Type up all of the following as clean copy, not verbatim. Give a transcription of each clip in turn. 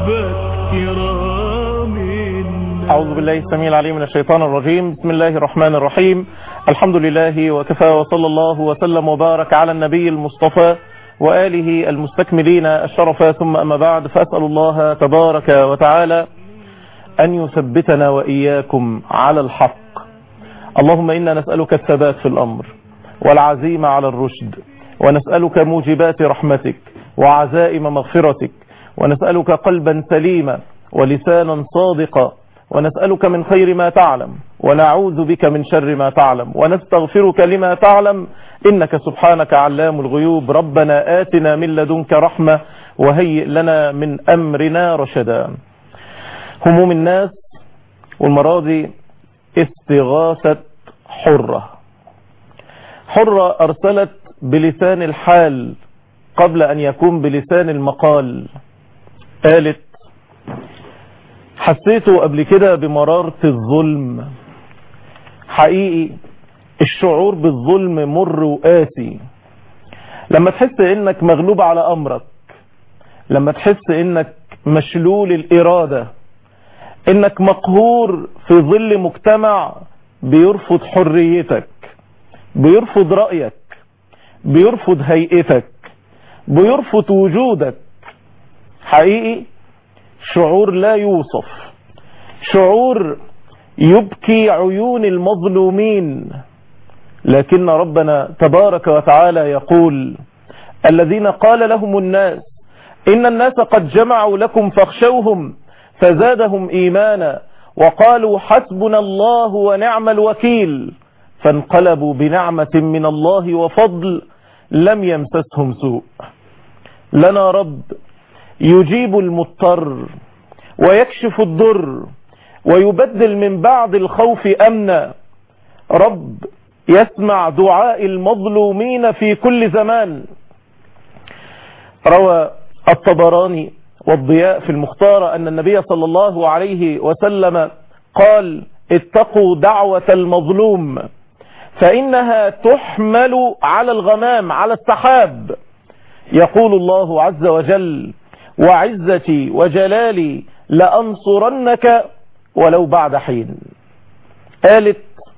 كرام. أعوذ بالله السميع العليم من الشيطان الرجيم. بسم الله الرحمن الرحيم. الحمد لله وكفى، وصلى الله وسلم وبارك على النبي المصطفى وآله المستكملين الشرف، ثم أما بعد، فأسأل الله تبارك وتعالى أن يثبتنا وإياكم على الحق. اللهم إنا نسألك الثبات في الأمر والعزيمة على الرشد، ونسألك موجبات رحمتك وعزائم مغفرتك، ونسألك قلبا سليما ولسانا صادقا، ونسألك من خير ما تعلم، ونعوذ بك من شر ما تعلم، ونستغفرك لما تعلم، إنك سبحانك علام الغيوب. ربنا آتنا من لدنك رحمة وهيئ لنا من أمرنا رشدا. هموم الناس والمراضي استغاثة حرة أرسلت بلسان الحال قبل أن يكون بلسان المقال. قالت: حسيته قبل كده بمرارة الظلم. حقيقي الشعور بالظلم مر وقاسي. لما تحس انك مغلوب على امرك، لما تحس انك مشلول الارادة، انك مقهور في ظل مجتمع بيرفض حريتك، بيرفض رأيك، بيرفض هيئتك، بيرفض وجودك. حقيقي شعور لا يوصف، شعور يبكي عيون المظلومين. لكن ربنا تبارك وتعالى يقول: الذين قال لهم الناس إن الناس قد جمعوا لكم فاخشوهم فزادهم إيمانا وقالوا حسبنا الله ونعم الوكيل، فانقلبوا بنعمة من الله وفضل لم يمسسهم سوء. لنا رب يجيب المضطر ويكشف الضر ويبدل من بعد الخوف أمنا. رب يسمع دعاء المظلومين في كل زمان. روى الطبراني والضياء في المختار أن النبي صلى الله عليه وسلم قال: اتقوا دعوة المظلوم فإنها تحمل على الغمام، على السحاب. يقول الله عز وجل: وعزتي وجلالي لأنصرنك ولو بعد حين. قالت: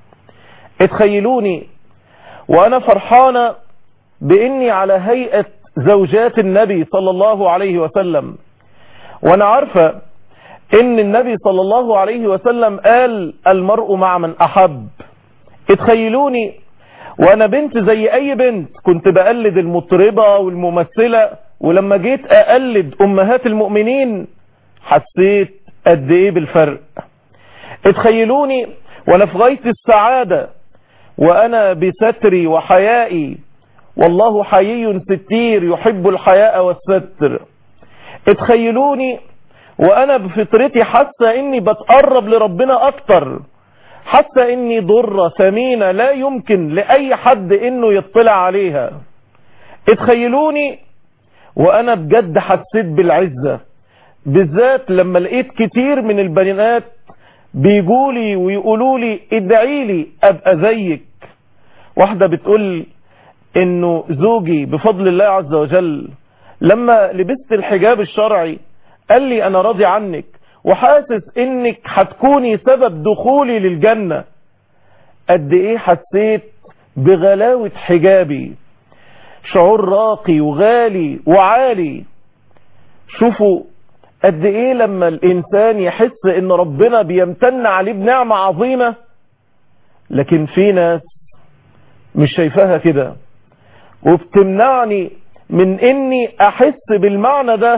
اتخيلوني وأنا فرحانة بإني على هيئة زوجات النبي صلى الله عليه وسلم، وأنا عارفة إن النبي صلى الله عليه وسلم قال: المرء مع من أحب. اتخيلوني وأنا بنت زي أي بنت، كنت بقلد المطربة والممثلة، ولما جيت أقلد أمهات المؤمنين حسيت قد إيه بالفرق. اتخيلوني وأنا في غاية السعادة وأنا بستري وحيائي، والله حيي ستير يحب الحياء والستر. اتخيلوني وأنا بفطرتي حاسة إني بتقرب لربنا أكتر، حاسة إني ضرة ثمينة لا يمكن لأي حد إنه يطلع عليها. اتخيلوني وأنا بجد حسيت بالعزة، بالذات لما لقيت كتير من البنات بيجولي ويقولولي ادعي لي أبقى زيك. واحدة بتقول إنه زوجي بفضل الله عز وجل لما لبست الحجاب الشرعي قال لي أنا راضي عنك وحاسس إنك هتكوني سبب دخولي للجنة. قد إيه حسيت بغلاوة حجابي، شعور راقي وغالي وعالي. شوفوا قد ايه لما الانسان يحس ان ربنا بيمتن عليه بنعمة عظيمة، لكن في ناس مش شايفاها كده وبتمنعني من اني احس بالمعنى ده.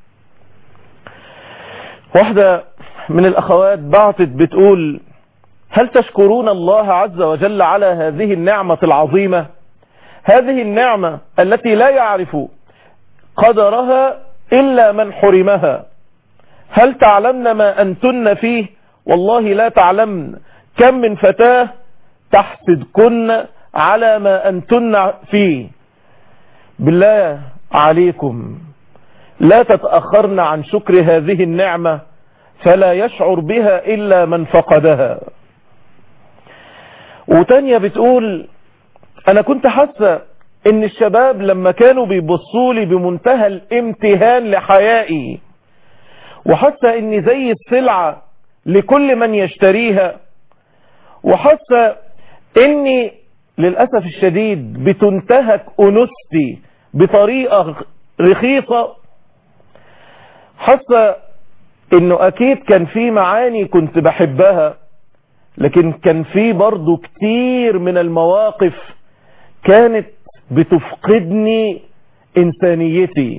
واحدة من الاخوات بعتت بتقول: هل تشكرون الله عز وجل على هذه النعمة العظيمة، هذه النعمة التي لا يعرف قدرها إلا من حرمها؟ هل تعلمن ما أنتن فيه؟ والله لا تعلمن كم من فتاة تحسدكن على ما أنتن فيه. بالله عليكم لا تتأخرن عن شكر هذه النعمة، فلا يشعر بها إلا من فقدها. وتانية بتقول: أنا كنت حاسة إن الشباب لما كانوا بيبصوا لي بمنتهى الامتهان لحيائي وحاسة اني زي السلعة لكل من يشتريها، وحاسة اني للأسف الشديد بتنتهك أنوثتي بطريقة رخيصة. حاسة انه اكيد كان في معاني كنت بحبها، لكن كان في برضو كتير من المواقف كانت بتفقدني إنسانيتي.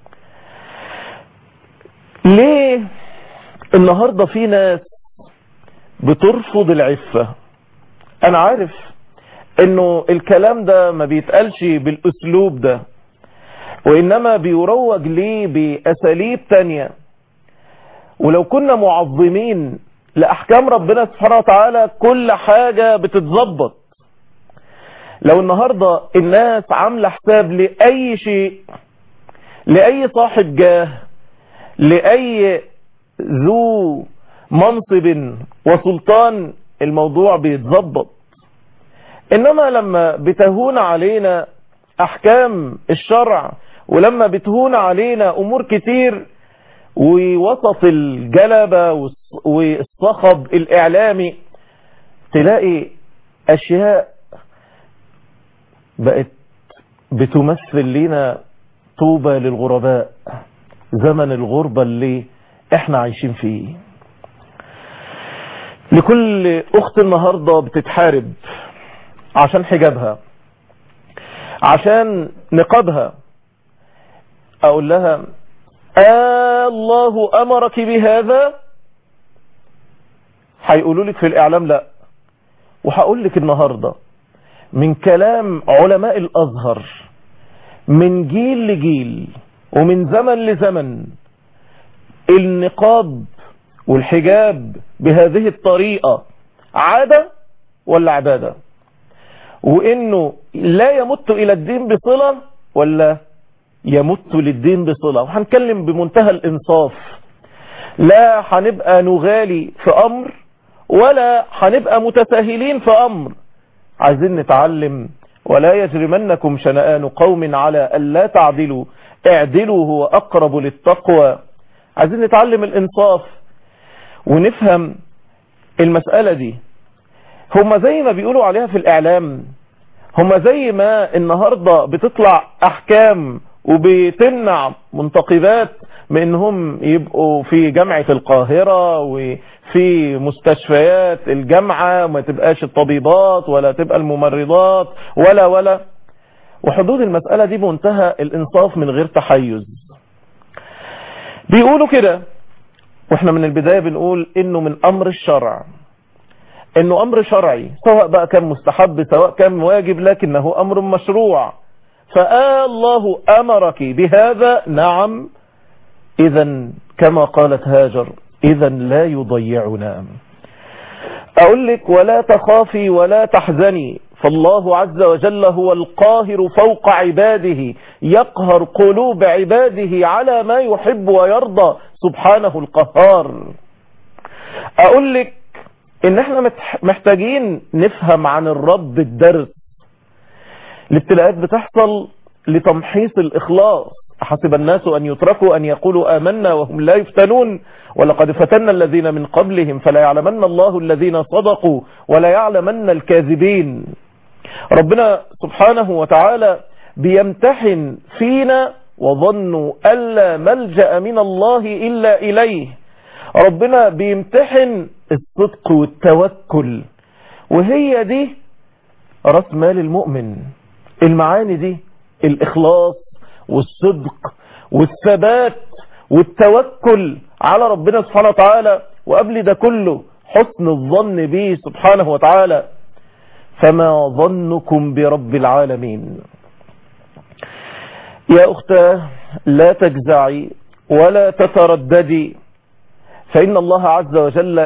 ليه النهاردة في ناس بترفض العفة؟ أنا عارف إنه الكلام ده ما بيتقالش بالأسلوب ده، وإنما بيروج ليه بأساليب تانية. ولو كنا معظمين لأحكام ربنا سبحانه وتعالى كل حاجة بتتظبط. لو النهاردة الناس عاملة حساب لأي شيء، لأي صاحب جاه، لأي ذو منصب وسلطان، الموضوع بيتظبط. إنما لما بتهون علينا أحكام الشرع، ولما بتهون علينا أمور كتير، ووسط الجلبة والصخب الإعلامي تلاقي أشياء بقت بتمثل لنا طوبى للغرباء، زمن الغربة اللي احنا عايشين فيه. لكل اخت النهاردة بتتحارب عشان حجابها، عشان نقابها، اقول لها الله امرك بهذا؟ هيقولوا لك في الاعلام لا. وهقول لك النهاردة من كلام علماء الازهر من جيل لجيل ومن زمن لزمن، النقاب والحجاب بهذه الطريقة عادة ولا عبادة؟ وانه لا يمت الى الدين بصلة ولا يمت للدين بصلة؟ وهنتكلم بمنتهى الانصاف، لا هنبقى نغالي في امر ولا هنبقى متساهلين في امر. عايزين نتعلم. ولا يجرمنكم شنآن قوم على ألا تعدلوا اعدلوا هو أقرب للتقوى. عايزين نتعلم الإنصاف ونفهم المسألة دي. هما زي ما بيقولوا عليها في الإعلام، هما زي ما النهاردة بتطلع أحكام وبتمنع منتقبات من انهم يبقوا في جامعة القاهرة وفي مستشفيات الجامعة، وما تبقاش الطبيبات ولا تبقى الممرضات ولا وحدود المسألة دي بمنتهى الانصاف من غير تحيز. بيقولوا كده، واحنا من البداية بنقول انه من امر الشرع، انه امر شرعي، سواء بقى كان مستحب سواء كان واجب، لكنه امر مشروع. فالله امرك بهذا، نعم، اذا كما قالت هاجر اذا لا يضيعنا. اقول لك ولا تخافي ولا تحزني، فالله عز وجل هو القاهر فوق عباده، يقهر قلوب عباده على ما يحب ويرضى، سبحانه القهار. اقول لك ان احنا محتاجين نفهم عن الرب الدرس. الابتلاءات بتحصل لتمحيص الإخلاص. حسب الناس أن يتركوا أن يقولوا آمنا وهم لا يفتنون، ولقد فتنا الذين من قبلهم فلا يعلمن الله الذين صدقوا ولا يعلمن الكاذبين. ربنا سبحانه وتعالى بيمتحن فينا، وظنوا ألا ملجأ من الله إلا إليه. ربنا بيمتحن الصدق والتوكل، وهي دي رأس مال المؤمن. المعاني دي، الإخلاص والصدق والثبات والتوكل على ربنا سبحانه وتعالى، وقبل ده كله حسن الظن به سبحانه وتعالى. فما ظنكم برب العالمين؟ يا أختاه لا تجزعي ولا تترددي، فإن الله عز وجل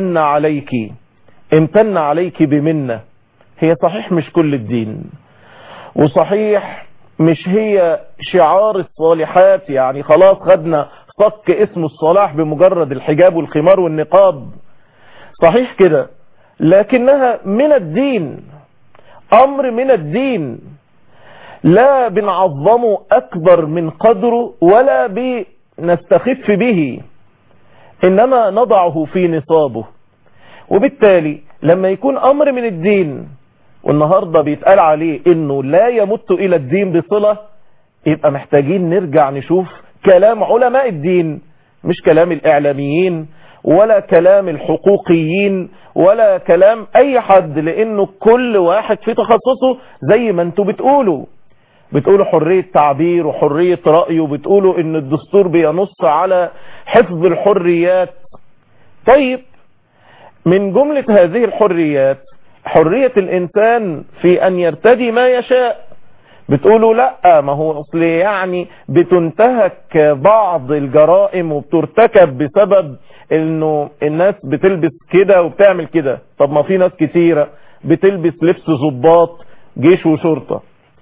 امتن عليك بمنة. هي صحيح مش كل الدين، وصحيح مش هي شعار الصالحات، يعني خلاص خدنا صك اسم الصلاح بمجرد الحجاب والخمار والنقاب، صحيح كده، لكنها من الدين، أمر من الدين، لا بنعظمه أكبر من قدره ولا بنستخف به. إنما نضعه في نصابه. وبالتالي لما يكون أمر من الدين والنهاردة بيتقال عليه إنه لا يمت إلى الدين بصلة، يبقى محتاجين نرجع نشوف كلام علماء الدين، مش كلام الإعلاميين ولا كلام الحقوقيين ولا كلام أي حد، لأنه كل واحد في تخصصه. زي ما انتوا بتقولوا حرية تعبير وحرية رأي، وبتقولوا ان الدستور بينص على حفظ الحريات. طيب من جملة هذه الحريات حرية الإنسان في أن يرتدي ما يشاء. بتقولوا لا، ما هو أصل يعني بتنتهك بعض الجرائم وبترتكب بسبب انه الناس بتلبس كده وبتعمل كده. طب ما في ناس كتيرة بتلبس لبس ضباط جيش وشرطة،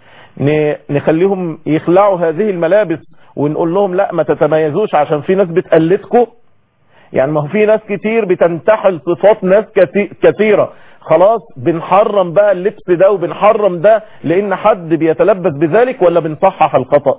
نخليهم يخلعوا هذه الملابس ونقول لهم لا ما تتميزوش عشان في ناس بتقلدكم؟ يعني ما هو في ناس كتير بتنتحل صفات ناس كثيرة، خلاص بنحرم بقى اللبس ده وبنحرم ده لان حد بيتلبس بذلك، ولا بنصحح الخطأ؟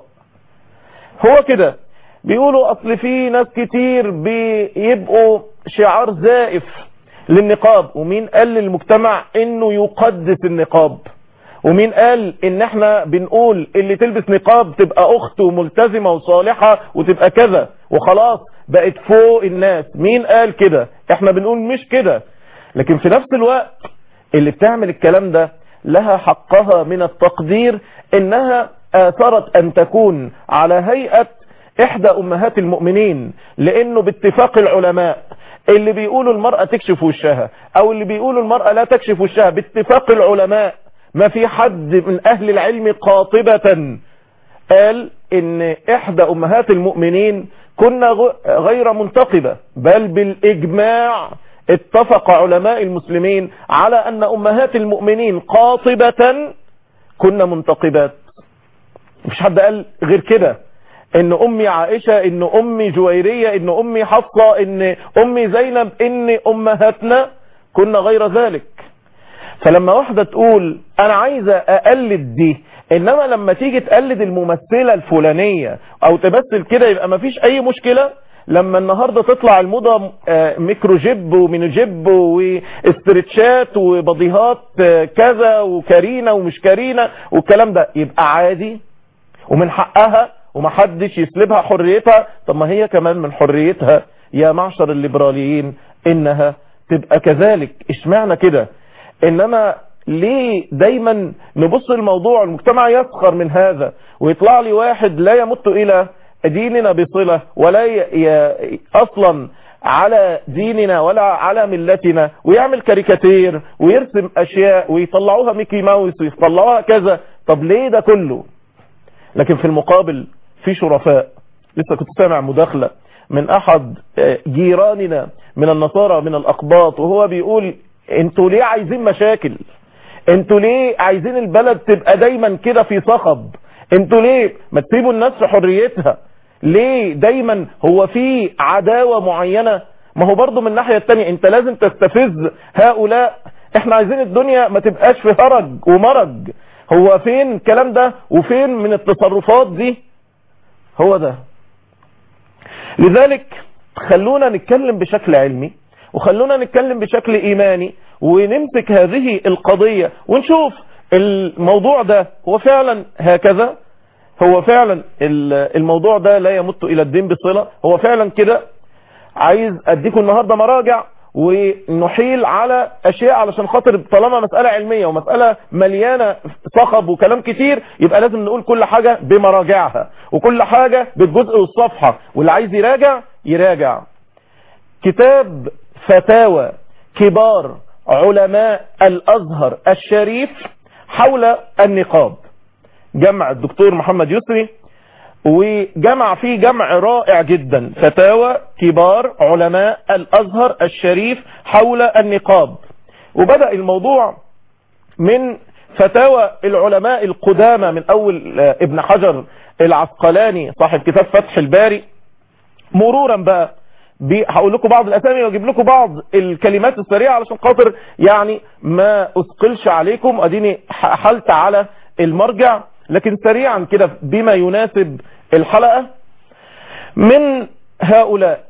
هو كده بيقولوا اصل في ناس كتير بيبقوا شعار زائف للنقاب. ومين قال للمجتمع انه يقدس النقاب؟ ومين قال ان احنا بنقول اللي تلبس نقاب تبقى اخت وملتزمة وصالحة وتبقى كذا وخلاص بقت فوق الناس؟ مين قال كده؟ احنا بنقول مش كده. لكن في نفس الوقت اللي بتعمل الكلام ده لها حقها من التقدير انها اثرت ان تكون على هيئة احدى امهات المؤمنين، لانه باتفاق العلماء اللي بيقولوا المرأة تكشف وشها او اللي بيقولوا المرأة لا تكشف وشها، باتفاق العلماء ما في حد من اهل العلم قاطبة قال ان احدى امهات المؤمنين كنا غير منتقبة، بل بالاجماع اتفق علماء المسلمين على ان امهات المؤمنين قاطبة كنا منتقبات. مفيش حد قال غير كده، ان امي عائشة، ان امي جويرية، ان امي حفصة، ان امي زينب، ان امهاتنا كنا غير ذلك. فلما واحدة تقول انا عايزة اقلد دي، انما لما تيجي تقلد الممثلة الفلانية او تمثل كده يبقى مفيش اي مشكلة. لما النهاردة تطلع الموضة ميكرو جيب ومينو جيب واسترتشات وبضيهات كذا وكارينا ومش كارينا والكلام ده، يبقى عادي ومن حقها ومحدش يسلبها حريتها. طب ما هي كمان من حريتها يا معشر الليبراليين انها تبقى كذلك. اشمعنى كده؟ انما ليه دايما نبص الموضوع المجتمع يسخر من هذا، ويطلع لي واحد لا يمت الى ديننا بصلة ولا اصلا على ديننا ولا على ملتنا، ويعمل كاريكاتير ويرسم اشياء ويطلعوها ميكي ماوس ويطلعوها كذا. طب ليه ده كله؟ لكن في المقابل في شرفاء. لسه كنت سامع مداخلة من احد جيراننا من النصارى من الاقباط، وهو بيقول انتوا ليه عايزين مشاكل؟ انتوا ليه عايزين البلد تبقى دايما كده في صخب؟ انتوا ليه ما تسيبوا الناس في حريتها؟ ليه دايما هو في عداوة معينة؟ ما هو برضو من الناحية التانية انت لازم تستفز هؤلاء. احنا عايزين الدنيا ما تبقاش في هرج ومرج. هو فين الكلام ده وفين من التصرفات دي؟ هو ده. لذلك خلونا نتكلم بشكل علمي وخلونا نتكلم بشكل ايماني، ونمسك هذه القضية ونشوف الموضوع ده هو فعلا هكذا. هو فعلا الموضوع ده لا يمت الى الدين بصلة. هو فعلا كده. عايز اديكم النهاردة مراجع ونحيل على اشياء علشان خاطر طالما مسألة علمية ومسألة مليانة صخب وكلام كتير، يبقى لازم نقول كل حاجة بمراجعها وكل حاجة بالجزء والصفحة، واللي عايز يراجع كتاب فتاوى كبار علماء الازهر الشريف حول النقاب، جمع الدكتور محمد يسري، وجمع فيه جمع رائع جدا. فتاوى كبار علماء الازهر الشريف حول النقاب. وبدأ الموضوع من فتاوى العلماء القدامى من اول ابن حجر العسقلاني صاحب كتاب فتح الباري، مرورا بقى هقول لكم بعض الاسامي واجيب لكم بعض الكلمات السريعه علشان خاطر يعني ما اثقلش عليكم، اديني حلت على المرجع، لكن سريعا كده بما يناسب الحلقه. من هؤلاء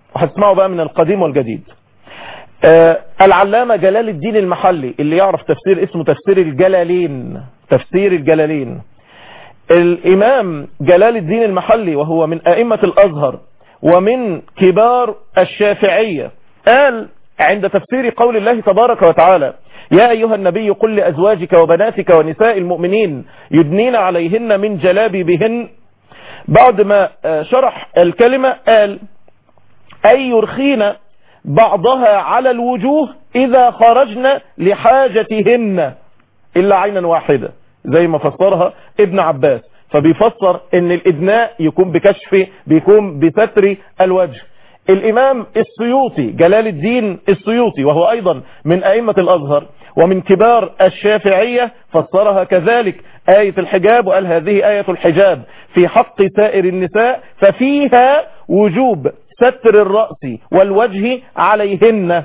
وهتسمعوا بقى من القديم والجديد. العلامة جلال الدين المحلي، اللي يعرف تفسير اسمه تفسير الجلالين، تفسير الجلالين. الإمام جلال الدين المحلي وهو من أئمة الأزهر ومن كبار الشافعية، قال عند تفسير قول الله تبارك وتعالى: يا أيها النبي قل لأزواجك وبناتك ونساء المؤمنين يدنين عليهن من جلابيبهن، بعد ما شرح الكلمة قال: أي يرخين بعضها على الوجوه إذا خرجن لحاجتهن إلا عينا واحدة، زي ما فسرها ابن عباس. فبيفسر ان الإدناء يكون بكشف، بيكون بستر الوجه. الإمام السيوطي جلال الدين السيوطي وهو أيضا من أئمة الأزهر ومن كبار الشافعية فسرها كذلك آية الحجاب، وقال: هذه آية الحجاب في حق سائر النساء ففيها وجوب ستر الرأس والوجه عليهن.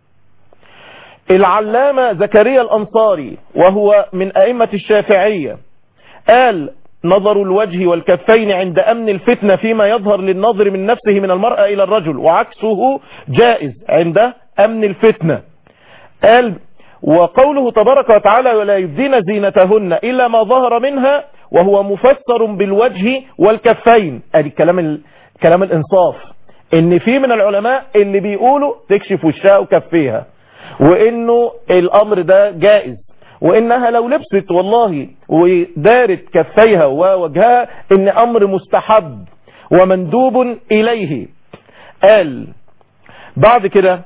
العلامة زكريا الأنصاري وهو من أئمة الشافعية قال: نظر الوجه والكفين عند أمن الفتنة فيما يظهر للنظر من نفسه من المرأة إلى الرجل، وعكسه جائز عند أمن الفتنة. قال: وقوله تبارك وتعالى: ولا يبدين زينتهن إلا ما ظهر منها، وهو مفسر بالوجه والكفين. ادي كلام الإنصاف، ان في من العلماء اللي بيقولوا تكشف وشها وكفيها، وانه الامر ده جائز، وانها لو لبست والله ودارت كفيها ووجهها ان امر مستحب ومندوب اليه. قال بعد كده: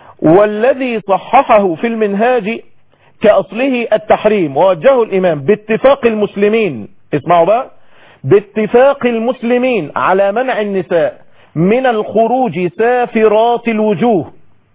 والذي صححه في المنهاج كأصله التحريم، ووجهه الإمام باتفاق المسلمين، اسمعوا بقى، باتفاق المسلمين على منع النساء من الخروج سافرات الوجوه،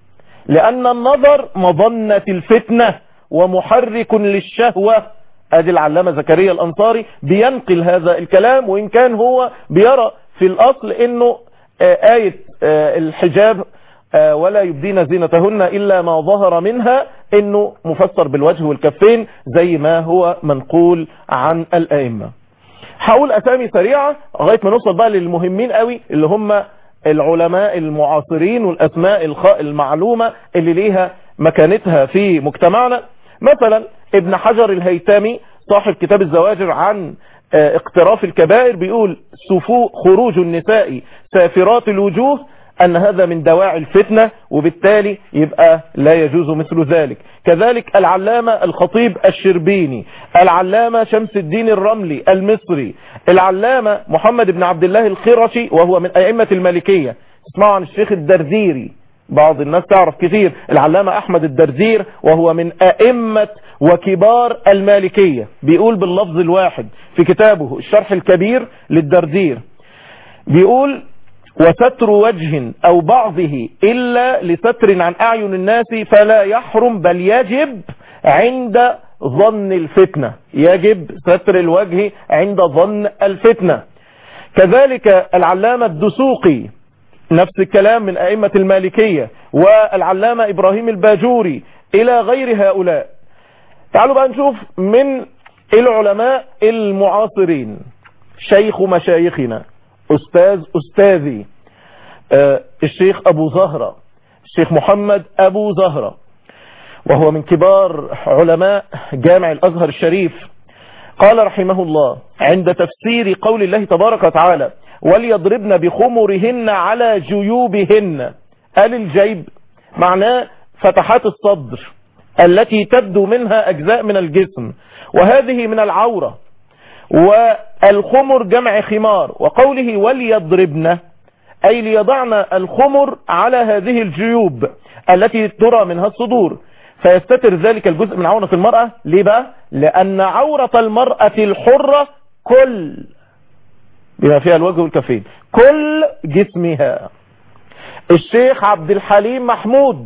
لأن النظر مظنة الفتنة ومحرك للشهوة. ادي العلامة زكريا الأنصاري بينقل هذا الكلام، وإن كان هو بيرى في الأصل انه آية الحجاب ولا يبدين زينتهن إلا ما ظهر منها انه مفسر بالوجه والكفين زي ما هو منقول عن الأئمة. هقول أسامي سريعة لغاية ما نوصل بقى للمهمين قوي اللي هم العلماء المعاصرين والأسماء المعلومة اللي ليها مكانتها في مجتمعنا. مثلا ابن حجر الهيتمي صاحب كتاب الزواجر عن اقتراف الكبائر بيقول: خروج النساء سافرات الوجوه أن هذا من دواعي الفتنة، وبالتالي يبقى لا يجوز مثل ذلك. كذلك العلامة الخطيب الشربيني، العلامة شمس الدين الرملي المصري، العلامة محمد بن عبد الله الخرشي وهو من أئمة المالكية. تسمعوا عن الشيخ الدرديري، بعض الناس تعرف كثير، العلامة أحمد الدردير وهو من أئمة وكبار المالكية، بيقول باللفظ الواحد في كتابه الشرح الكبير للدردير، بيقول: وستر وجه أو بعضه إلا لستر عن أعين الناس فلا يحرم، بل يجب عند ظن الفتنة، يجب ستر الوجه عند ظن الفتنة. كذلك العلامة الدسوقي نفس الكلام من أئمة المالكية، والعلامة إبراهيم الباجوري إلى غير هؤلاء. تعالوا بقى نشوف من العلماء المعاصرين. شيخ مشايخنا، أستاذي الشيخ أبو زهرة، الشيخ محمد أبو زهرة، وهو من كبار علماء جامع الأزهر الشريف، قال رحمه الله عند تفسير قول الله تبارك وتعالى: وليضربن بخمرهن على جيوبهن. قال الجيب معناه فتحات الصدر التي تبدو منها أجزاء من الجسم، وهذه من العورة، والخمر جمع خمار. وقوله وليضربن أي ليضعن الخمر على هذه الجيوب التي ترى منها الصدور، فيستتر ذلك الجزء من عورة المرأة. ليه بقى؟ لأن عورة المرأة الحرة كل بما فيها الوجه والكفين، كل جسمها. الشيخ عبد الحليم محمود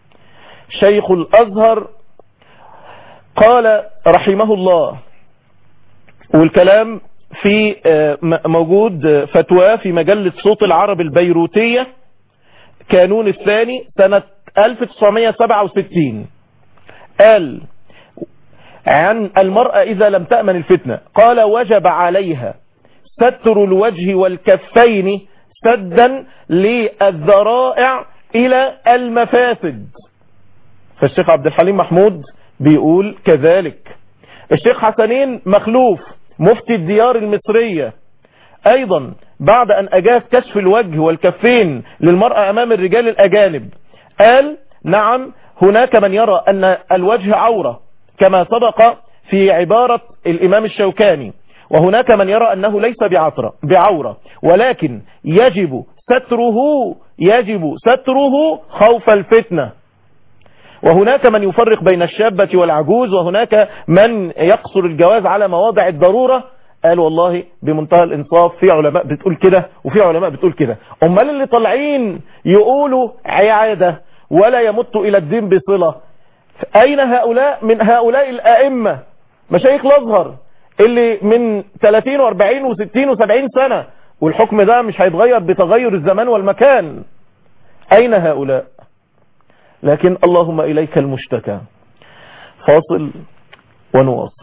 شيخ الأزهر قال رحمه الله، والكلام في موجود فتوى في مجلة صوت العرب البيروتية كانون الثاني سنة 1967، قال عن المرأة إذا لم تأمن الفتنة، قال: وجب عليها ستر الوجه والكفين سدا للذرائع إلى المفاسد. فالشيخ عبد الحليم محمود بيقول كذلك. الشيخ حسنين مخلوف مفتي الديار المصرية أيضا بعد أن أجاز كشف الوجه والكفين للمرأة أمام الرجال الأجانب قال نعم هناك من يرى أن الوجه عورة كما سبق في عبارة الإمام الشوكاني، وهناك من يرى أنه ليس بعورة ولكن يجب ستره خوف الفتنة. وهناك من يفرق بين الشابة والعجوز، وهناك من يقصر الجواز على مواضع الضرورة. قال والله بمنتهى الانصاف في علماء بتقول كده وفي علماء بتقول كده. امال اللي طالعين يقولوا عيادة ولا يمت الى الدين بصلة، اين هؤلاء من هؤلاء الائمة مشايخ الازهر اللي من 30 و40 و60 و70 سنة والحكم ده مش هيتغير بتغير الزمان والمكان؟ اين هؤلاء؟ لكن اللهم اليك المشتكى. فاصل ونواصل.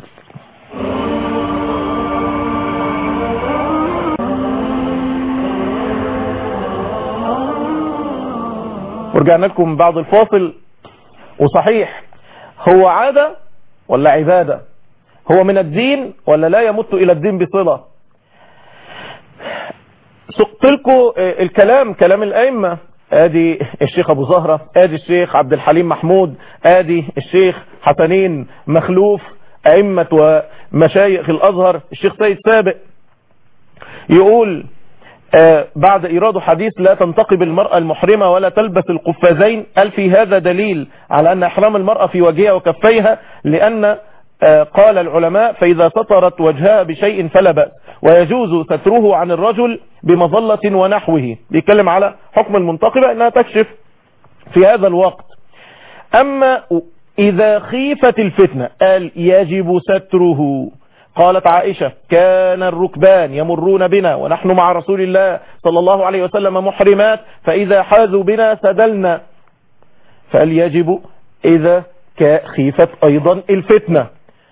ورجعنا لكم بعد الفاصل. وصحيح هو عادة ولا عبادة؟ هو من الدين ولا لا يمت إلى الدين بصلة؟ سقت لكم الكلام، كلام الأئمة. ادي الشيخ ابو زهرة، ادي الشيخ عبد الحليم محمود، ادي الشيخ حسنين مخلوف، ائمة ومشايخ الازهر. الشيخ سيد سابق يقول بعد ايراد حديث لا تنتقب المرأة المحرمة ولا تلبس القفازين، قال في هذا دليل على ان احرام المرأة في وجهها وكفيها، لان قال العلماء فاذا سترت وجهها بشيء فلا بأس، ويجوز ستره عن الرجل بمظلة ونحوه. بيتكلم على حكم المنتقبة انها تكشف في هذا الوقت. اما اذا خيفت الفتنة قال يجب ستره. قالت عائشة كان الركبان يمرون بنا ونحن مع رسول الله صلى الله عليه وسلم محرمات، فاذا حاذوا بنا سدلنا. فقال يجب اذا خيفت ايضا الفتنة.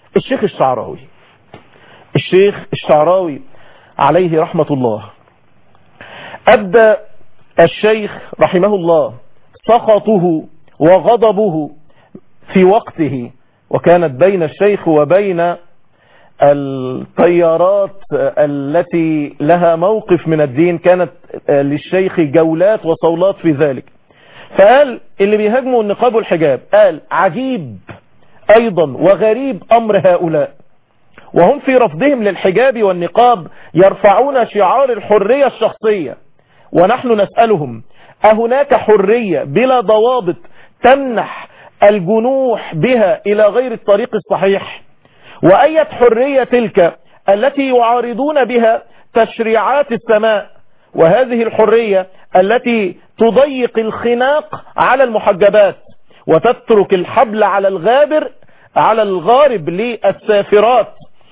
الشيخ الشعراوي عليه رحمة الله أبدى الشيخ رحمه الله سخطه وغضبه في وقته، وكانت بين الشيخ وبين التيارات التي لها موقف من الدين كانت للشيخ جولات وصولات في ذلك. فقال اللي بيهاجموا النقاب والحجاب قال عجيب أيضا وغريب أمر هؤلاء، وهم في رفضهم للحجاب والنقاب يرفعون شعار الحرية الشخصية، ونحن نسألهم أهناك حرية بلا ضوابط تمنح الجنوح بها إلى غير الطريق الصحيح؟ وأية حرية تلك التي يعارضون بها تشريعات السماء، وهذه الحرية التي تضيق الخناق على المحجبات وتترك الحبل على الغارب للسافرات،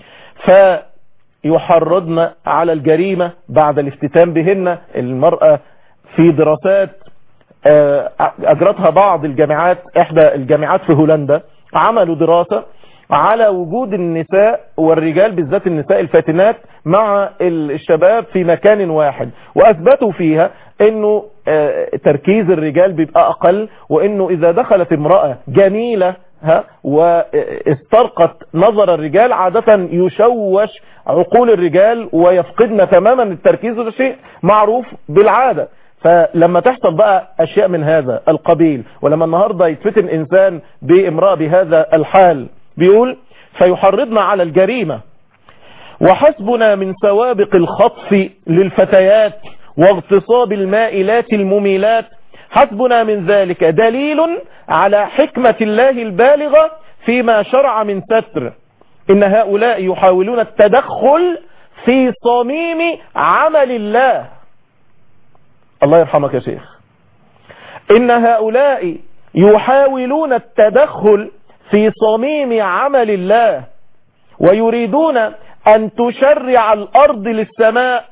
فيحرضن على الجريمة بعد الافتتان بهن. المرأة في دراسات أجرتها بعض الجامعات، إحدى الجامعات في هولندا، عملوا دراسة على وجود النساء والرجال بالذات النساء الفاتنات مع الشباب في مكان واحد، وأثبتوا فيها انه تركيز الرجال بيبقى اقل، وانه اذا دخلت امرأة جميلة واسترقت نظر الرجال عادة يشوش عقول الرجال ويفقدن تماما التركيز، وده شيء معروف بالعادة. فلما تحصل بقى اشياء من هذا القبيل، ولما النهاردة يتفتن انسان بامرأة بهذا الحال، بيقول فيحرضنا على الجريمة. وحسبنا من سوابق الخطف للفتيات واغتصاب المائلات المميلات، حسبنا من ذلك دليل على حكمة الله البالغة فيما شرع من ستر. إن هؤلاء يحاولون التدخل في صميم عمل الله. الله يرحمك يا شيخ. إن هؤلاء يحاولون التدخل في صميم عمل الله، ويريدون أن تشرع الأرض للسماء،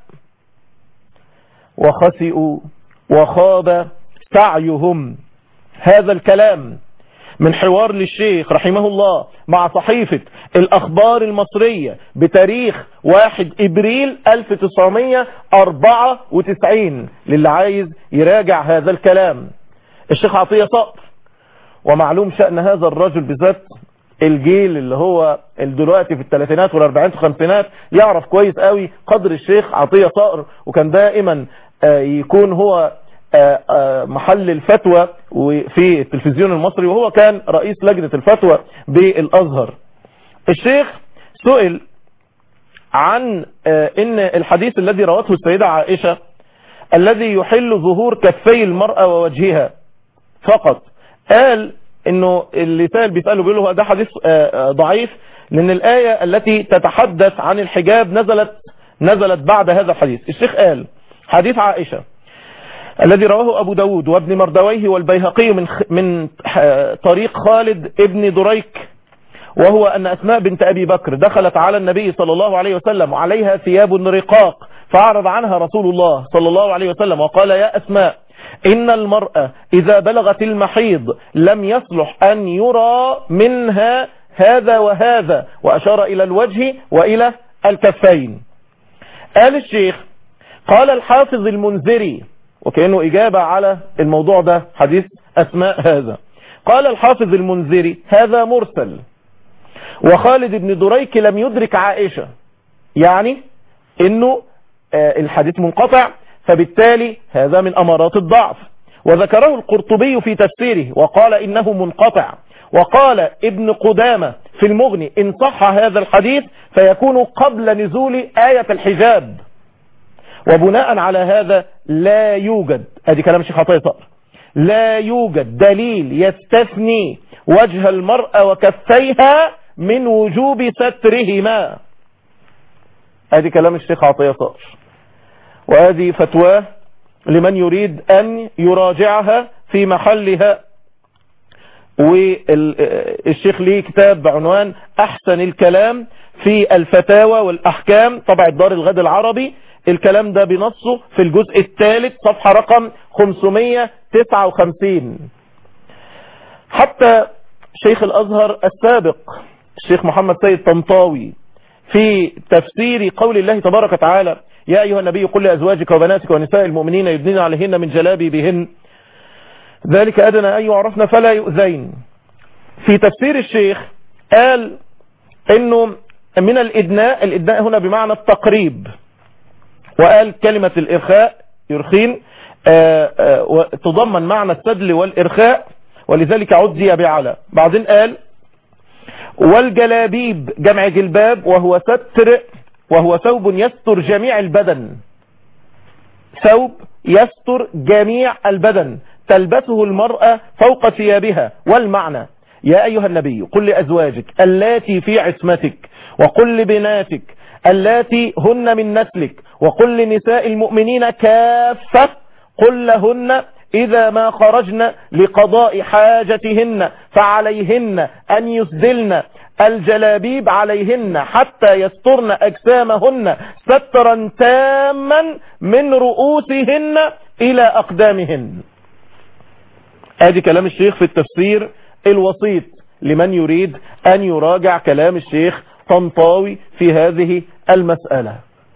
وخسئوا وخاب سعيهم. هذا الكلام من حوار للشيخ رحمه الله مع صحيفة الأخبار المصرية بتاريخ 1 إبريل 1994 للي عايز يراجع هذا الكلام. الشيخ عطية صقر، ومعلوم شأن هذا الرجل بالذات الجيل اللي هو دلوقتي في الثلاثينات والاربعينات والخمسينات يعرف كويس قوي قدر الشيخ عطية صقر، وكان دائما يكون هو محل الفتوى في التلفزيون المصري، وهو كان رئيس لجنة الفتوى بالأزهر. الشيخ سئل عن ان الحديث الذي روته السيدة عائشة الذي يحل ظهور كفي المرأة ووجهها فقط، قال انه اللي سائل بيسأله بيقول له ده حديث ضعيف، لان الآية التي تتحدث عن الحجاب نزلت بعد هذا الحديث. الشيخ قال حديث عائشة الذي رواه أبو داود وابن مردويه والبيهقي من طريق خالد ابن دريك، وهو أن أسماء بنت أبي بكر دخلت على النبي صلى الله عليه وسلم وعليها ثياب رقاق، فأعرض عنها رسول الله صلى الله عليه وسلم وقال يا أسماء إن المرأة إذا بلغت المحيض لم يصلح أن يرى منها هذا وهذا، وأشار إلى الوجه وإلى الكفين. قال الشيخ قال الحافظ المنذري، وكأنه إجابة على الموضوع ده حديث أسماء هذا، قال الحافظ المنذري هذا مرسل، وخالد بن دريك لم يدرك عائشة، يعني انه الحديث منقطع، فبالتالي هذا من امارات الضعف. وذكره القرطبي في تفسيره وقال انه منقطع، وقال ابن قدامة في المغني ان صح هذا الحديث فيكون قبل نزول آية الحجاب، وبناء على هذا لا يوجد، ادي كلام الشيخ عطية صقر، لا يوجد دليل يستثني وجه المرأة وكفيها من وجوب سترهما. ادي كلام الشيخ عطية صقر، وهذه فتواه لمن يريد ان يراجعها في محلها. والشيخ ليه كتاب بعنوان احسن الكلام في الفتاوى والاحكام، طبع دار الغد العربي، الكلام ده بنصه في الجزء الثالث صفحة رقم 559. حتى شيخ الازهر السابق الشيخ محمد سيد طنطاوي في تفسير قول الله تبارك وتعالى يا أيها النبي قل لأزواجك وبناتك ونساء المؤمنين يدنين عليهن من جلابيبهن ذلك أدنى أن يعرفن فلا يؤذين. في تفسير الشيخ قال إنه من الإدناء هنا بمعنى التقريب، وقال كلمة الإرخاء يرخين تضمن معنى السدل والإرخاء، ولذلك عدي بعلى. بعدين قال والجلابيب جمع جلباب وهو ثوب يستر جميع البدن، ثوب يستر جميع البدن تلبسه المرأة فوق ثيابها. والمعنى يا أيها النبي قل لأزواجك اللاتي في عصمتك وقل لبناتك اللاتي هن من نسلك وقل لنساء المؤمنين كافة قل لهن إذا ما خرجن لقضاء حاجتهن فعليهن أن يسدلن الجلابيب عليهن حتى يسترن أجسامهن سترا تاما من رؤوسهن إلى أقدامهن. ادي كلام الشيخ في التفسير الوسيط لمن يريد أن يراجع كلام الشيخ طنطاوي في هذه المسألة،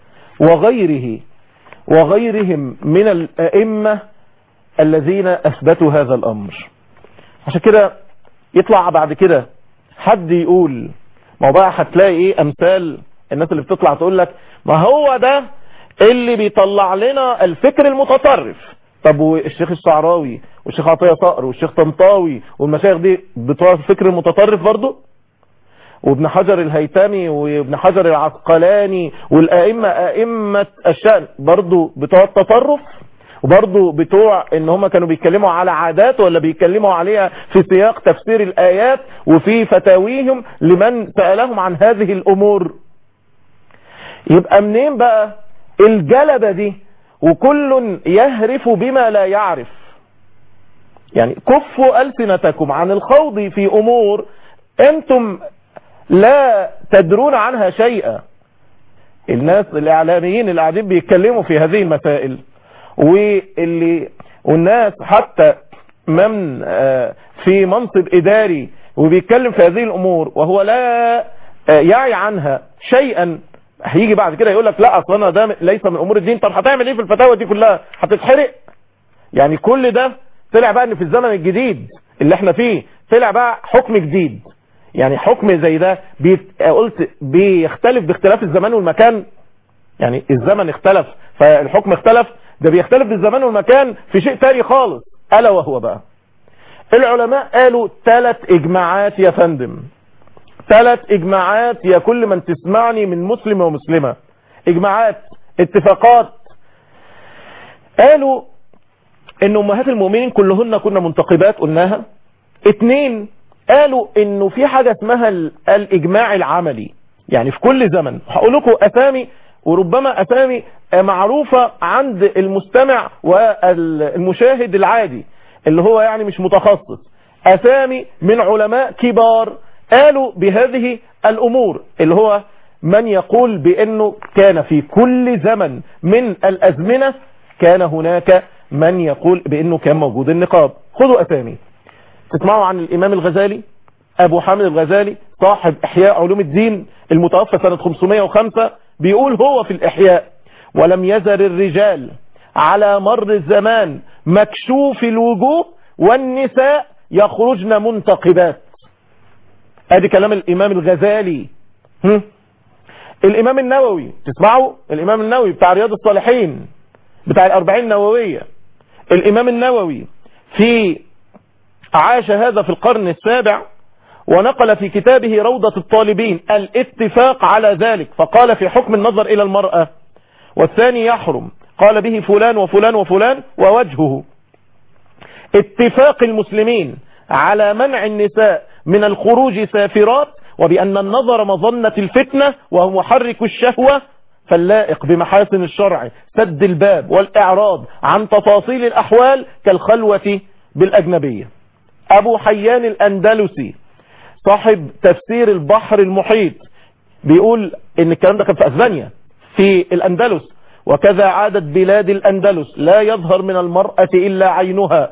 وغيرهم من الأئمة الذين أثبتوا هذا الأمر. عشان كده يطلع بعد كده حد يقول ما بقى هتلاقي ايه امثال الناس اللي بتطلع تقول لك ما هو ده اللي بيطلع لنا الفكر المتطرف. طب والشيخ الشعراوي والشيخ عطية صقر والشيخ طنطاوي والمشايخ دي بتوع الفكر المتطرف برضو، وابن حجر الهيثمي وابن حجر العسقلاني والأئمة الشأن برضو بتوع التطرف، وبرضو بتوع ان هم كانوا بيتكلموا على عادات ولا بيتكلموا عليها في سياق تفسير الآيات وفي فتاويهم لمن سألهم عن هذه الأمور. يبقى منين بقى الجلبة دي؟ وكل يهرف بما لا يعرف. يعني كفوا ألسنتكم عن الخوض في أمور أنتم لا تدرون عنها شيئا. الناس الإعلاميين اللي قاعدين بيتكلموا في هذه المسائل والناس حتى من في منصب إداري وبيتكلم في هذه الأمور وهو لا يعي عنها شيئا، هيجي بعد كده يقول لك لا أصلا ده ليس من أمور الدين. طب هتعمل إيه في الفتاوى دي كلها؟ هتتحرق. يعني كل ده طلع بقى إن في الزمن الجديد اللي احنا فيه طلع بقى حكم جديد. يعني حكم زي ده قلت بيختلف باختلاف الزمان والمكان. يعني الزمن اختلف فالحكم اختلف، ده بيختلف بالزمان والمكان في شيء تاني خالص. ألا وهو بقى العلماء قالوا 3 إجماعات يا فندم، 3 إجماعات يا كل من تسمعني من مسلم ومسلمة، إجماعات اتفاقات. قالوا إن أمهات المؤمنين كلهن كنا منتقبات، قلناها. 2 قالوا إنه في حاجة اسمها الإجماع العملي، يعني في كل زمن. هقول لكم أسامي وربما أسامي معروفة عند المستمع والمشاهد العادي اللي هو يعني مش متخصص، أسامي من علماء كبار قالوا بهذه الأمور، اللي هو من يقول بأنه كان في كل زمن من الأزمنة كان هناك من يقول بأنه كان موجود النقاب. خذوا أسامي. تسمعوا عن الإمام الغزالي، أبو حامد الغزالي صاحب إحياء علوم الدين المتوفى سنة 505، بيقول هو في الإحياء: ولم يزل الرجال على مر الزمان مكشوف الوجوه والنساء يخرجن منتقبات. ادي كلام الامام الغزالي. الامام النووي، تسمعوا الامام النووي بتاع رياض الصالحين بتاع ال40 نووية. الامام النووي عاش هذا في القرن السابع، ونقل في كتابه روضة الطالبين الاتفاق على ذلك، فقال في حكم النظر الى المرأة والثاني يحرم، قال به فلان وفلان وفلان، ووجهه اتفاق المسلمين على منع النساء من الخروج سافرات، وبأن النظر مظنة الفتنة وهو محرك الشهوة، فاللائق بمحاسن الشرع سد الباب والإعراض عن تفاصيل الأحوال كالخلوة بالأجنبية. أبو حيان الأندلسي صاحب تفسير البحر المحيط بيقول إن الكلام ده كان في أسبانيا في الأندلس: وكذا عادت بلاد الأندلس لا يظهر من المرأة إلا عينها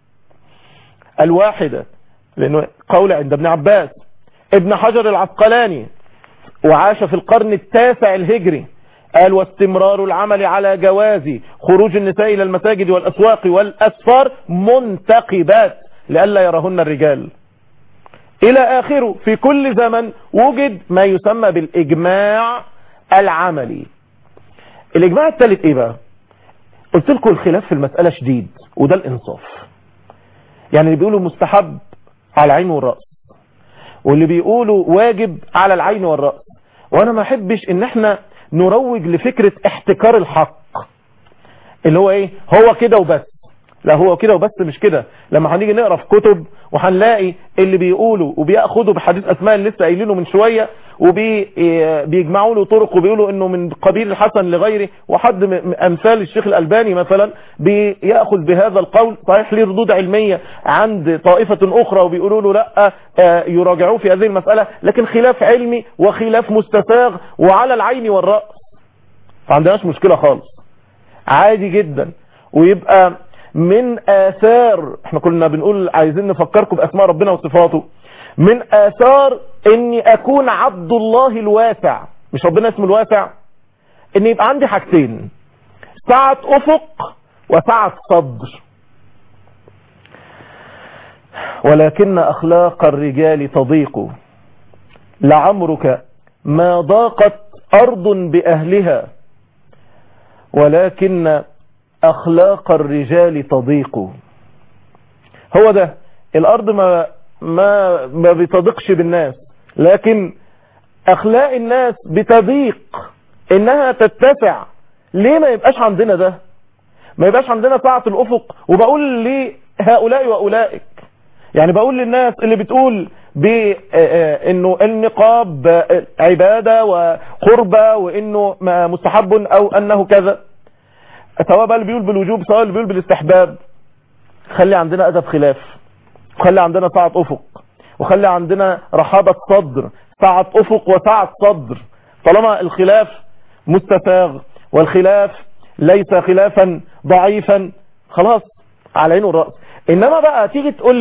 الواحدة، لأنه قول عند ابن عباس. ابن حجر العسقلاني وعاش في القرن التاسع الهجري قال: واستمرار العمل على جواز خروج النساء إلى المساجد والأسواق والأسفار منتقبات لئلا يرهن الرجال، إلى آخره. في كل زمن وجد ما يسمى بالإجماع العملي. الإجماع الثالث إيه بقى؟ قلت لكم الخلاف في المسألة شديد، وده الإنصاف. يعني اللي بيقولوا مستحب على العين والرأس، واللي بيقولوا واجب على العين والرأس. وانا ما احبش ان احنا نروج لفكرة احتكار الحق اللي هو ايه، هو كده وبس. لا، هو كده وبس مش كده. لما هنيجي نقرا في كتب وهنلاقي اللي بيقولوا وبياخدوا بحديث اسماء اللي لسه قايلينه من شويه وبيجمعوا له طرق وبيقولوا انه من قبيل الحسن لغيره، وحد امثال الشيخ الالباني مثلا بياخذ بهذا القول. صحيح ليه ردود علميه عند طائفه اخرى وبيقولوا له لا يراجعوه في هذه المساله، لكن خلاف علمي وخلاف مستساغ وعلى العين والراس، ما عندناش مشكله خالص، عادي جدا. ويبقى من آثار، احنا كنا بنقول عايزين نفكركم بأسماء ربنا وصفاته، من آثار اني اكون عبد الله الواسع، مش ربنا اسمه الواسع، ان يبقى عندي حاجتين: سعة افق وسعة صدر. ولكن اخلاق الرجال تضيق، لعمرك ما ضاقت ارض باهلها، ولكن اخلاق الرجال تضيق. هو ده، الارض ما بتضيقش بالناس، لكن اخلاق الناس بتضيق انها تتسع. ليه ما يبقاش عندنا ده؟ ما يبقاش عندنا سعة الافق. وبقول لهؤلاء واولئك، يعني بقول للناس اللي بتقول انه النقاب عبادة وقربة وانه مستحب او انه كذا، سواء بقى اللي بيقول بالوجوب سواء اللي بيقول بالاستحباب، خلي عندنا ادب خلاف، وخلي عندنا سعة افق، وخلي عندنا رحابة صدر، سعة افق وسعة صدر. طالما الخلاف مستساغ والخلاف ليس خلافا ضعيفا، خلاص على عين والرأس. انما بقى تيجي تقول لي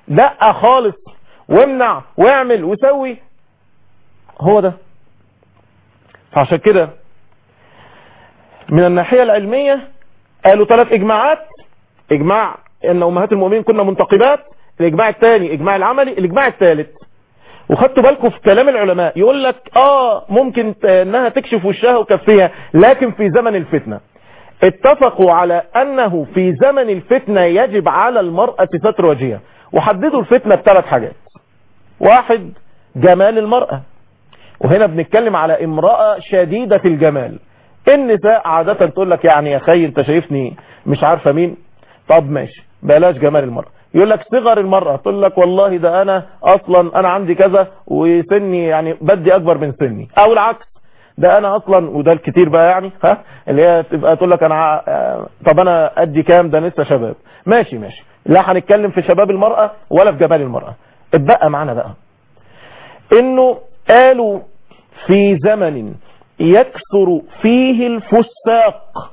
لا خالص وامنع واعمل وسوي، هو ده. فعشان كده من الناحية العلمية قالوا 3 إجماعات: إجماع أن أمهات المؤمنين كنا منتقبات، الإجماع الثاني إجماع العملي، الإجماع الثالث. وخدتوا بالكم في كلام العلماء يقول لك ممكن أنها تكشف وشها وكفيها، لكن في زمن الفتنة اتفقوا على أنه في زمن الفتنة يجب على المرأة ستر وجهها، وحددوا الفتنة ب3 حاجات. 1 جمال المرأة، وهنا بنتكلم على امرأة شديدة الجمال. النساء عادة تقول لك يعني يا خي انت شايفني مش عارفة مين، طب ماشي بلاش جمال المرأة. يقول لك صغر المرأة، تقول لك والله ده انا اصلا انا عندي كذا وسني يعني بدي اكبر من سني، او العكس ده انا اصلا، وده الكتير بقى يعني اللي هي تبقى تقول لك انا طب انا ادي كام ده لسه شباب. ماشي لا هنتكلم في شباب المرأة ولا في جمال المرأة. اتبقى معنا بقى انه قالوا في زمن يكثر فيه الفساق،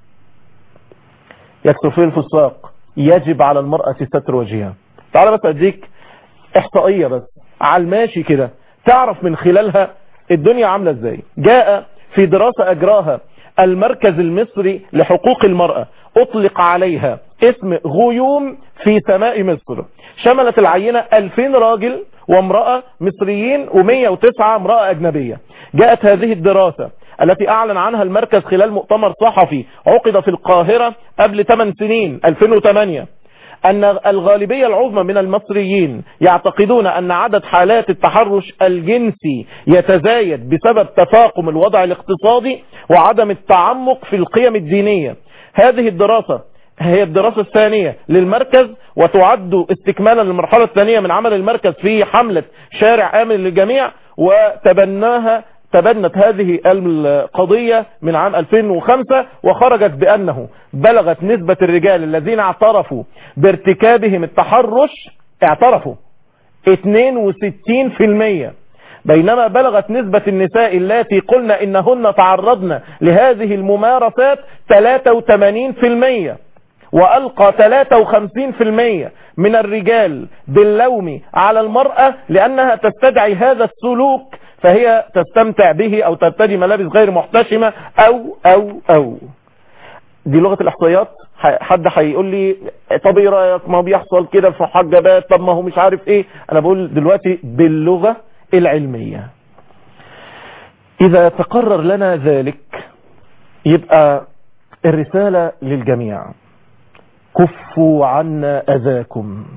يجب على المرأة ستر وجهها. تعال بس اديك احصائية بس على الماشي كده تعرف من خلالها الدنيا عاملة ازاي. جاء في دراسة اجراها المركز المصري لحقوق المرأة، اطلق عليها اسم غيوم في سماء مصر، شملت العينة 2000 راجل وامرأة مصريين و109 امرأة اجنبية. جاءت هذه الدراسة التي اعلن عنها المركز خلال مؤتمر صحفي عقد في القاهرة قبل 8 سنين 2008 أن الغالبية العظمى من المصريين يعتقدون أن عدد حالات التحرش الجنسي يتزايد بسبب تفاقم الوضع الاقتصادي وعدم التعمق في القيم الدينية. هذه الدراسة هي الدراسة الثانية للمركز، وتعد استكمالا للمرحلة الثانية من عمل المركز في حملة شارع آمن للجميع، تبنت هذه القضية من عام 2005، وخرجت بأنه بلغت نسبة الرجال الذين اعترفوا بارتكابهم التحرش 62%، بينما بلغت نسبة النساء اللاتي قلنا إنهن تعرضن لهذه الممارسات 83%، وألقى 53% من الرجال باللوم على المرأة لأنها تستدعي هذا السلوك، فهي تستمتع به أو ترتدي ملابس غير محتشمة أو دي لغة الإحصائيات. حد هيقول لي طب ايه رأيك ما بيحصل كده في حجابات، طب ما هو مش عارف ايه. انا بقول دلوقتي باللغة العلمية. اذا تقرر لنا ذلك يبقى الرسالة للجميع: كفوا عنا أذاكم،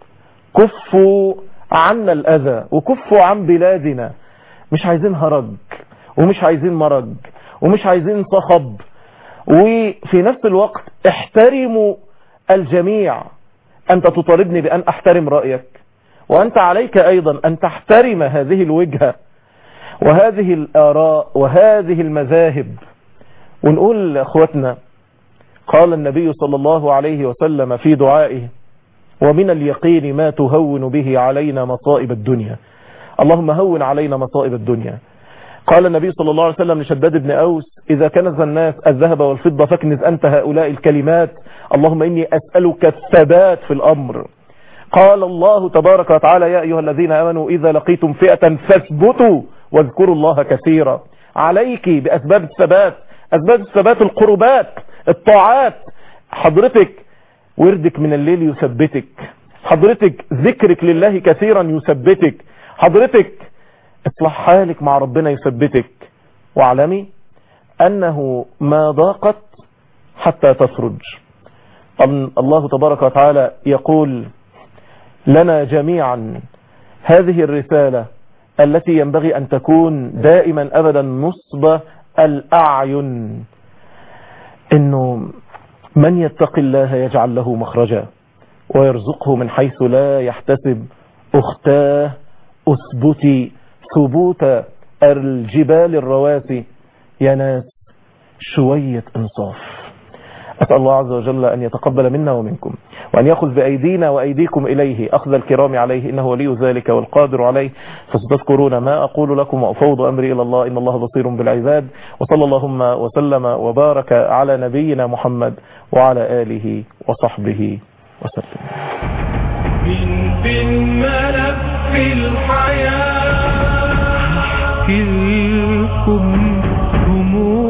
كفوا عنا الأذى، وكفوا عن بلادنا. مش عايزين هرج، ومش عايزين مرج، ومش عايزين صخب، وفي نفس الوقت احترموا الجميع. أنت تطالبني بأن أحترم رأيك، وأنت عليك أيضا أن تحترم هذه الوجهة وهذه الآراء وهذه المذاهب. ونقول لأخوتنا: قال النبي صلى الله عليه وسلم في دعائه: ومن اليقين ما تهون به علينا مصائب الدنيا، اللهم هون علينا مصائب الدنيا. قال النبي صلى الله عليه وسلم لشداد بن أوس: إذا كنز الناس الذهب والفضة فاكنز أنت هؤلاء الكلمات، اللهم إني أسألك الثبات في الأمر. قال الله تبارك وتعالى: يا أيها الذين آمنوا إذا لقيتم فئة فاثبتوا واذكروا الله كثيرا. عليك بأسباب الثبات، أسباب الثبات القربات، الطاعات. حضرتك وردك من الليل يثبتك، حضرتك ذكرك لله كثيرا يثبتك، حضرتك اصلح حالك مع ربنا يثبتك. واعلمي أنه ما ضاقت حتى تفرج. الله تبارك وتعالى يقول لنا جميعا هذه الرسالة التي ينبغي أن تكون دائما أبدا نصب الأعين، إنه من يتق الله يجعل له مخرجا ويرزقه من حيث لا يحتسب. أختاه أثبتي ثبوت الجبال الرواسي. يا ناس شوية انصاف. أسأل الله عز وجل أن يتقبل منا ومنكم، وأن يأخذ بأيدينا وأيديكم إليه أخذ الكرام عليه، إنه ولي ذلك والقادر عليه. فستذكرون ما أقول لكم وأفوض أمري إلى الله، إن الله بصير بالعباد. وصلى اللهم وسلم وبارك على نبينا محمد وعلى آله وصحبه وسلم. من ملف الحياة. أحكي لكم هموم